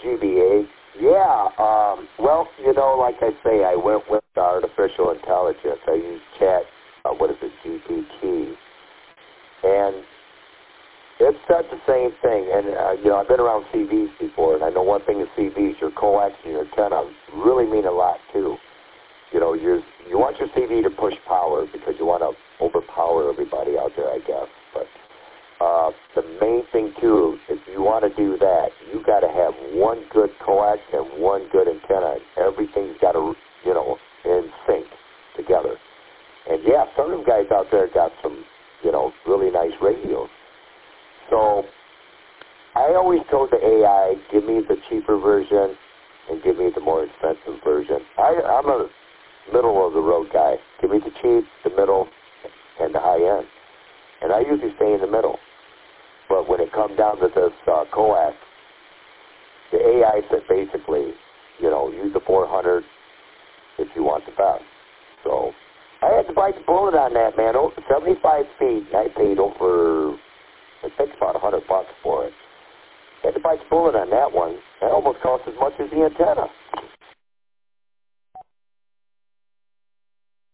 GBA. Yeah, well, you know, like I say, I went with artificial intelligence. I used GPT. And it said the same thing. And, you know, I've been around CVs before, and I know one thing is CVs, your coax and your antenna really mean a lot, too. You know, you want your CV to push power because you want to overpower everybody out there, I guess. But the main thing, too, if you want to do that, you got to have one good coax and one good antenna. Everything's got to, you know, in sync together. And, yeah, some of them guys out there got some, you know, really nice radios. So I always told the AI, give me the cheaper version and give me the more expensive version. I'm a middle-of-the-road guy. Give me the cheap, the middle, and the high-end. And I usually stay in the middle. But when it comes down to this coax, the AI said basically, you know, use the 400 if you want the best. So I had to bite the bullet on that, man. 75 feet, and I paid over, I think about $100 for it. I had to bite the bullet on that one. That almost cost as much as the antenna.